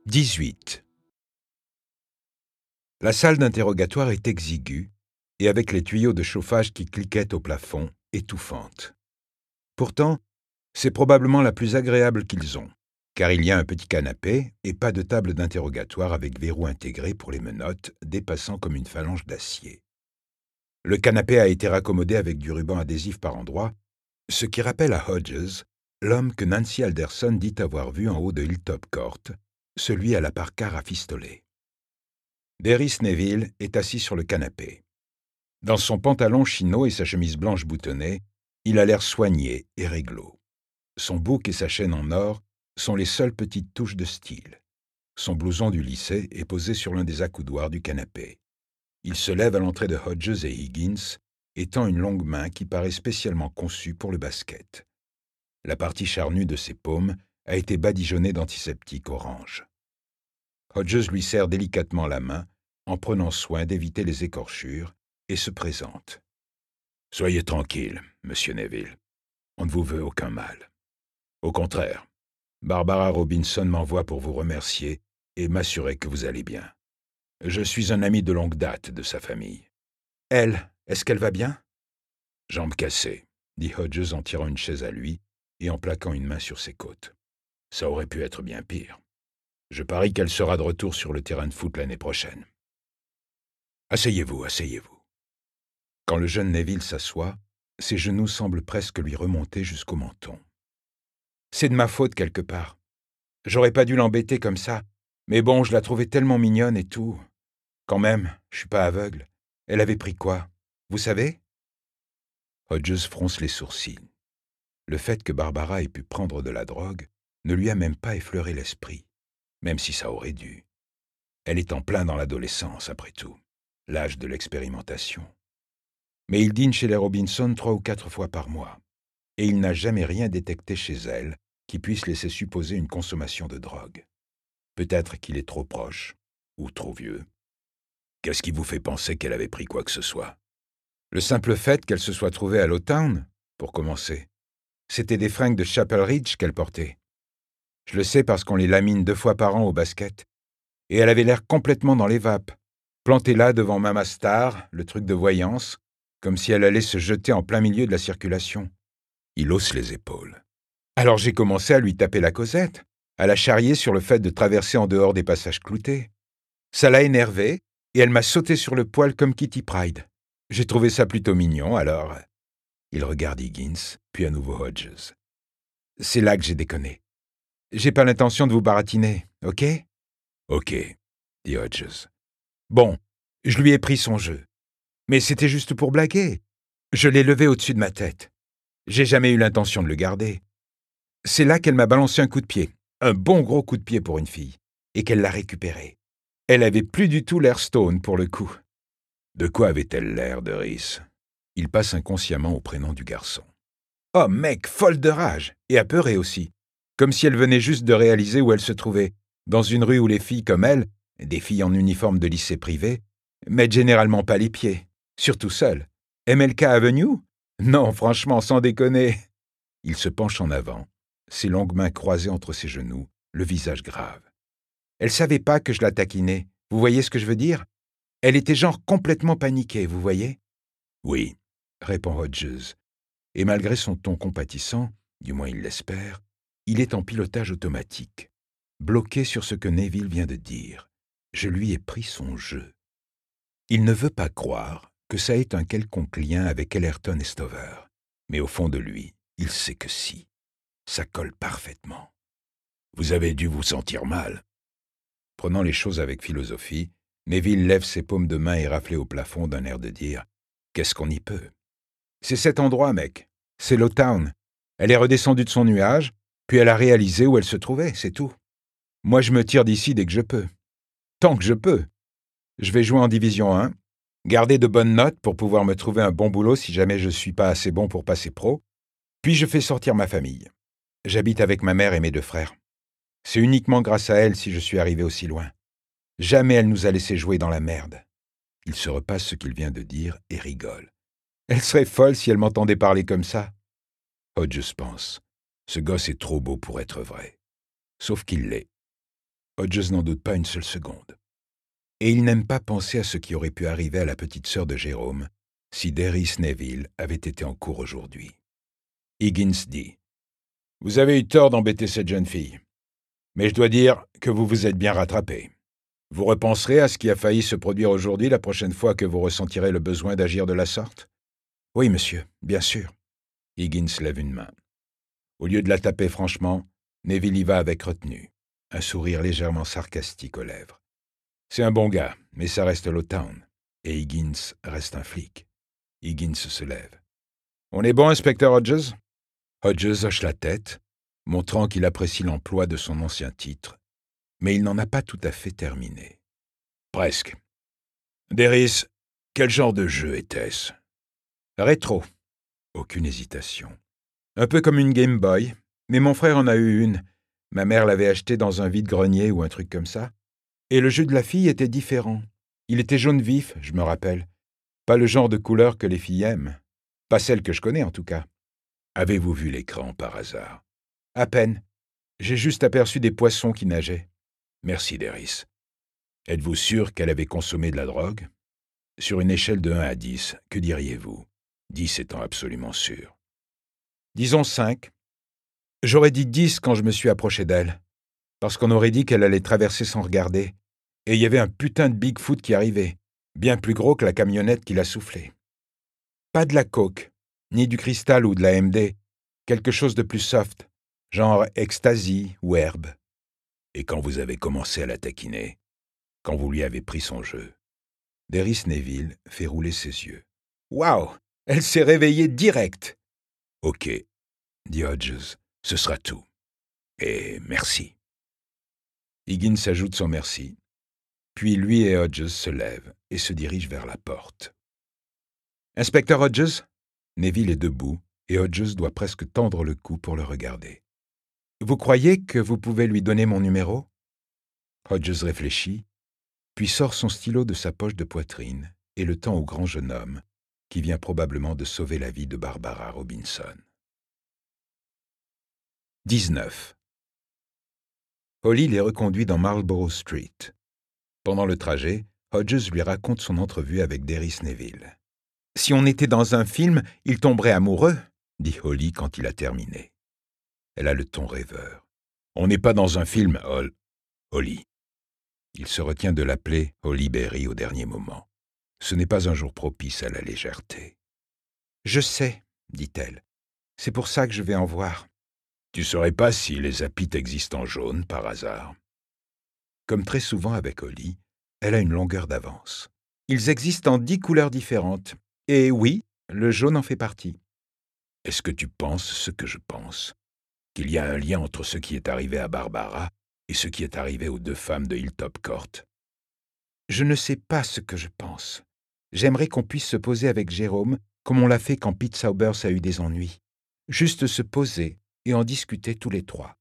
18. La salle d'interrogatoire est exiguë et avec les tuyaux de chauffage qui cliquettent au plafond, étouffante. Pourtant, c'est probablement la plus agréable qu'ils ont, car il y a un petit canapé et pas de table d'interrogatoire avec verrou intégré pour les menottes dépassant comme une phalange d'acier. Le canapé a été raccommodé avec du ruban adhésif par endroits, ce qui rappelle à Hodges l'homme que Nancy Alderson dit avoir vu en haut de Hilltop Court, celui à la parka rafistolée. Derris Neville est assis sur le canapé. Dans son pantalon chino et sa chemise blanche boutonnée, il a l'air soigné et réglo. Son bouc et sa chaîne en or sont les seules petites touches de style. Son blouson du lycée est posé sur l'un des accoudoirs du canapé. Il se lève à l'entrée de Hodges et Higgins et tend une longue main qui paraît spécialement conçue pour le basket. La partie charnue de ses paumes a été badigeonnée d'antiseptique orange. Hodges lui serre délicatement la main, en prenant soin d'éviter les écorchures, et se présente. « Soyez tranquille, monsieur Neville. On ne vous veut aucun mal. Au contraire, Barbara Robinson m'envoie pour vous remercier et m'assurer que vous allez bien. Je suis un ami de longue date de sa famille. »« Elle, est-ce qu'elle va bien ?»« Jambe cassée, » dit Hodges en tirant une chaise à lui et en plaquant une main sur ses côtes. « Ça aurait pu être bien pire. Je parie qu'elle sera de retour sur le terrain de foot l'année prochaine. »« Asseyez-vous, asseyez-vous. » Quand le jeune Neville s'assoit, ses genoux semblent presque lui remonter jusqu'au menton. « C'est de ma faute quelque part. J'aurais pas dû l'embêter comme ça, mais bon, je la trouvais tellement mignonne et tout. Quand même, je suis pas aveugle. Elle avait pris quoi, vous savez ?» Hodges fronce les sourcils. Le fait que Barbara ait pu prendre de la drogue ne lui a même pas effleuré l'esprit, même si ça aurait dû. Elle est en plein dans l'adolescence, après tout, l'âge de l'expérimentation. Mais il dîne chez les Robinson 3 ou 4 fois par mois, et il n'a jamais rien détecté chez elle qui puisse laisser supposer une consommation de drogue. Peut-être qu'il est trop proche, ou trop vieux. Qu'est-ce qui vous fait penser qu'elle avait pris quoi que ce soit? Le simple fait qu'elle se soit trouvée à Lowtown, pour commencer. C'était des fringues de Chapel Ridge qu'elle portait. Je le sais parce qu'on les lamine 2 fois par an au basket. Et elle avait l'air complètement dans les vapes, plantée là devant Mama Star, le truc de voyance, comme si elle allait se jeter en plein milieu de la circulation. Il hausse les épaules. Alors j'ai commencé à lui taper la causette, à la charrier sur le fait de traverser en dehors des passages cloutés. Ça l'a énervée, et elle m'a sauté sur le poil comme Kitty Pryde. J'ai trouvé ça plutôt mignon, alors... Il regarde Higgins, puis à nouveau Hodges. C'est là que j'ai déconné. J'ai pas l'intention de vous baratiner, ok? Ok, dit Hodges. Bon, je lui ai pris son jeu. Mais c'était juste pour blaguer. Je l'ai levé au-dessus de ma tête. J'ai jamais eu l'intention de le garder. C'est là qu'elle m'a balancé un coup de pied, un bon gros coup de pied pour une fille, et qu'elle l'a récupéré. Elle avait plus du tout l'air stone pour le coup. De quoi avait-elle l'air, Derris? Il passe inconsciemment au prénom du garçon. Oh mec, folle de rage, et apeurée aussi, comme si elle venait juste de réaliser où elle se trouvait, dans une rue où les filles comme elle, des filles en uniforme de lycée privé, mettent généralement pas les pieds, surtout seules. MLK Avenue? Non, franchement, sans déconner. Il se penche en avant, ses longues mains croisées entre ses genoux, le visage grave. Elle savait pas que je la taquinais, vous voyez ce que je veux dire? Elle était genre complètement paniquée, vous voyez? Oui, répond Hodges, et malgré son ton compatissant, du moins il l'espère, il est en pilotage automatique, bloqué sur ce que Neville vient de dire. Je lui ai pris son jeu. Il ne veut pas croire que ça ait un quelconque lien avec Ellerton et Stover, mais au fond de lui, il sait que si. Ça colle parfaitement. Vous avez dû vous sentir mal. Prenant les choses avec philosophie, Neville lève ses paumes de main éraflées au plafond d'un air de dire « Qu'est-ce qu'on y peut ?» C'est cet endroit, mec. C'est Lowtown. Elle est redescendue de son nuage, puis elle a réalisé où elle se trouvait, c'est tout. Moi, je me tire d'ici dès que je peux. Tant que je peux. Je vais jouer en Division 1, garder de bonnes notes pour pouvoir me trouver un bon boulot si jamais je suis pas assez bon pour passer pro, puis je fais sortir ma famille. J'habite avec ma mère et mes 2 frères. C'est uniquement grâce à elle si je suis arrivé aussi loin. Jamais elle nous a laissé jouer dans la merde. Il se repasse ce qu'il vient de dire et rigole. Elle serait folle si elle m'entendait parler comme ça. Hodges pense. Ce gosse est trop beau pour être vrai. Sauf qu'il l'est. Hodges n'en doute pas une seule seconde. Et il n'aime pas penser à ce qui aurait pu arriver à la petite sœur de Jérôme si Derris Neville avait été en cours aujourd'hui. Higgins dit « Vous avez eu tort d'embêter cette jeune fille. Mais je dois dire que vous vous êtes bien rattrapé. Vous repenserez à ce qui a failli se produire aujourd'hui la prochaine fois que vous ressentirez le besoin d'agir de la sorte ?»« Oui, monsieur, bien sûr. » Higgins lève une main. Au lieu de la taper franchement, Neville y va avec retenue, un sourire légèrement sarcastique aux lèvres. C'est un bon gars, mais ça reste Lowtown. Et Higgins reste un flic. Higgins se lève. « On est bon, inspecteur Hodges ?» Hodges hoche la tête, montrant qu'il apprécie l'emploi de son ancien titre, mais il n'en a pas tout à fait terminé. « Presque. Derris, quel genre de jeu était-ce ?»« Rétro. » Aucune hésitation. « Un peu comme une Game Boy, mais mon frère en a eu une. Ma mère l'avait achetée dans un vide-grenier ou un truc comme ça. Et le jeu de la fille était différent. Il était jaune vif, je me rappelle. Pas le genre de couleur que les filles aiment. Pas celle que je connais, en tout cas. Avez-vous vu l'écran, par hasard ? À peine. J'ai juste aperçu des poissons qui nageaient. Merci, Derris. Êtes-vous sûr qu'elle avait consommé de la drogue ? Sur une échelle de 1 à 10, que diriez-vous ? 10 étant absolument sûr. Disons 5. J'aurais dit 10 quand je me suis approché d'elle. Parce qu'on aurait dit qu'elle allait traverser sans regarder. Et il y avait un putain de Bigfoot qui arrivait, bien plus gros que la camionnette qui l'a soufflé. Pas de la coke, ni du cristal ou de la MD, quelque chose de plus soft, genre ecstasy ou herbe. Et quand vous avez commencé à la taquiner, quand vous lui avez pris son jeu, Derris Neville fait rouler ses yeux. « Waouh, elle s'est réveillée direct !»« Ok, » dit Hodges, « ce sera tout. Et merci. » Higgins ajoute son merci. Puis lui et Hodges se lèvent et se dirigent vers la porte. « Inspecteur Hodges ?» Neville est debout et Hodges doit presque tendre le cou pour le regarder. « Vous croyez que vous pouvez lui donner mon numéro ?» Hodges réfléchit, puis sort son stylo de sa poche de poitrine et le tend au grand jeune homme, qui vient probablement de sauver la vie de Barbara Robinson. 19. Holly les reconduit dans Marlborough Street. Pendant le trajet, Hodges lui raconte son entrevue avec Derris Neville. « Si on était dans un film, il tomberait amoureux, » dit Holly quand il a terminé. Elle a le ton rêveur. « On n'est pas dans un film, Holly. » Il se retient de l'appeler Holly Berry au dernier moment. Ce n'est pas un jour propice à la légèreté. « Je sais, » dit-elle. « C'est pour ça que je vais en voir. » Tu saurais pas si les apites existent en jaune, par hasard. Comme très souvent avec Holly, elle a une longueur d'avance. Ils existent en 10 couleurs différentes. Et oui, le jaune en fait partie. Est-ce que tu penses ce que je pense ? Qu'il y a un lien entre ce qui est arrivé à Barbara et ce qui est arrivé aux 2 femmes de Hilltop Court ? Je ne sais pas ce que je pense. J'aimerais qu'on puisse se poser avec Jérôme, comme on l'a fait quand Pete Saubers a eu des ennuis. Juste se poser et en discuter tous les 3.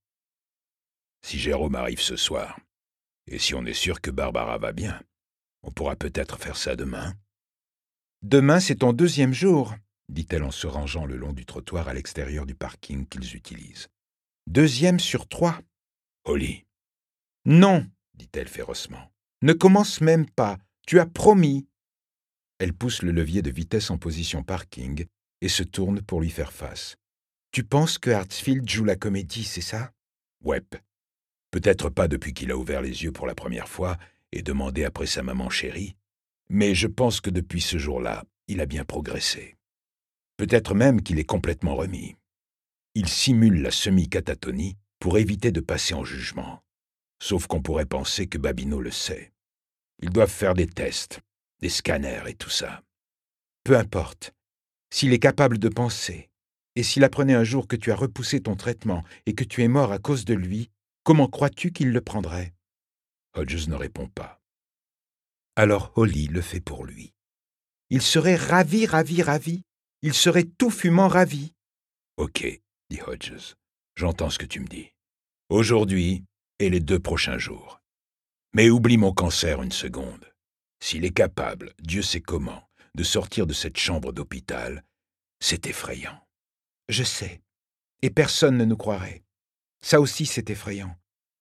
Si Jérôme arrive ce soir, et si on est sûr que Barbara va bien, on pourra peut-être faire ça demain. Demain, c'est ton 2e jour, dit-elle en se rangeant le long du trottoir à l'extérieur du parking qu'ils utilisent. 2e sur 3. Holly. Non, dit-elle férocement. Ne commence même pas. Tu as promis. Elle pousse le levier de vitesse en position parking et se tourne pour lui faire face. Tu penses que Hartsfield joue la comédie, c'est ça? Ouais. Peut-être pas depuis qu'il a ouvert les yeux pour la première fois et demandé après sa maman chérie, mais je pense que depuis ce jour-là, il a bien progressé. Peut-être même qu'il est complètement remis. Il simule la semi-catatonie pour éviter de passer en jugement. Sauf qu'on pourrait penser que Babineau le sait. Ils doivent faire des tests, des scanners et tout ça. Peu importe. S'il est capable de penser, et s'il apprenait un jour que tu as repoussé ton traitement et que tu es mort à cause de lui, comment crois-tu qu'il le prendrait? Hodges ne répond pas. Alors Holly le fait pour lui. Il serait ravi. Il serait tout fumant ravi. Ok, dit Hodges. J'entends ce que tu me dis. Aujourd'hui et les 2 prochains jours. Mais oublie mon cancer une seconde. S'il est capable, Dieu sait comment, de sortir de cette chambre d'hôpital, c'est effrayant. Je sais. Et personne ne nous croirait. Ça aussi, c'est effrayant.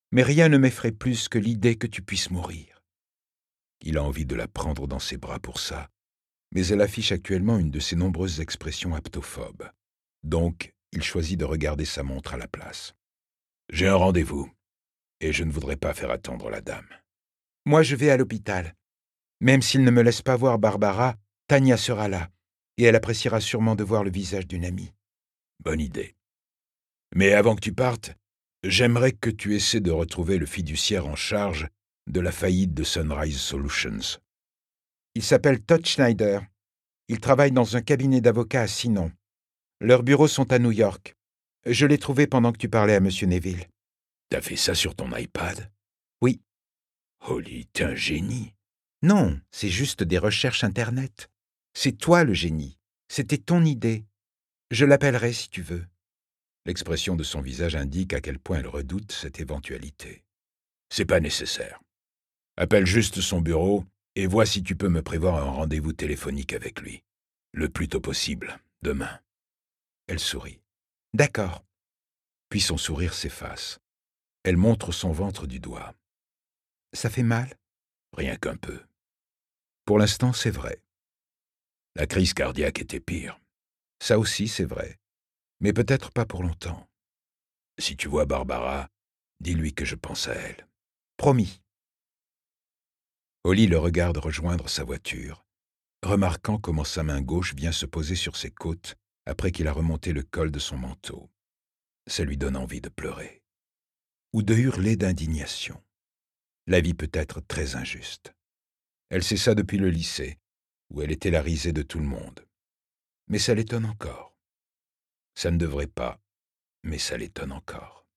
mais rien ne m'effraie plus que l'idée que tu puisses mourir. » Il a envie de la prendre dans ses bras pour ça, mais elle affiche actuellement une de ses nombreuses expressions aptophobes. Donc, il choisit de regarder sa montre à la place. « J'ai un rendez-vous, et je ne voudrais pas faire attendre la dame. »« Moi, je vais à l'hôpital. Même s'il ne me laisse pas voir Barbara, Tania sera là, et elle appréciera sûrement de voir le visage d'une amie. » « Bonne idée. Mais avant que tu partes, j'aimerais que tu essaies de retrouver le fiduciaire en charge de la faillite de Sunrise Solutions. Il s'appelle Todd Schneider. Il travaille dans un cabinet d'avocats à Sinon. Leurs bureaux sont à New York. Je l'ai trouvé pendant que tu parlais à M. Neville. »« T'as fait ça sur ton iPad? »« Oui. »« Holly, t'es un génie. »« Non, c'est juste des recherches Internet. C'est toi le génie. C'était ton idée. Je l'appellerai si tu veux. » L'expression de son visage indique à quel point elle redoute cette éventualité. « C'est pas nécessaire. Appelle juste son bureau et vois si tu peux me prévoir un rendez-vous téléphonique avec lui. Le plus tôt possible, demain. » Elle sourit. « D'accord. » Puis son sourire s'efface. Elle montre son ventre du doigt. « Ça fait mal? » ?»« Rien qu'un peu. » Pour l'instant, c'est vrai. La crise cardiaque était pire. Ça aussi, c'est vrai. Mais peut-être pas pour longtemps. Si tu vois Barbara, dis-lui que je pense à elle. Promis. Holly le regarde rejoindre sa voiture, remarquant comment sa main gauche vient se poser sur ses côtes après qu'il a remonté le col de son manteau. Ça lui donne envie de pleurer. Ou de hurler d'indignation. La vie peut être très injuste. Elle sait ça depuis le lycée, où elle était la risée de tout le monde. Mais ça l'étonne encore. Ça ne devrait pas, mais ça l'étonne encore.